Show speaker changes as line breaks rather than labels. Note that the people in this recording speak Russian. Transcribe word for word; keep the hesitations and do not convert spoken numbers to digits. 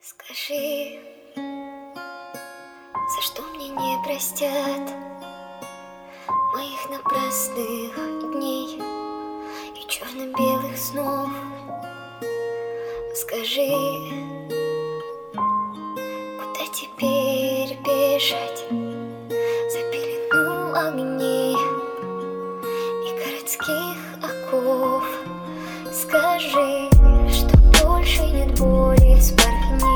Скажи, за что мне не простят моих напрасных дней и черно-белых снов? Скажи, куда теперь бежать за пелену огней и городских оков? Скажи, что больше нет боли в спальне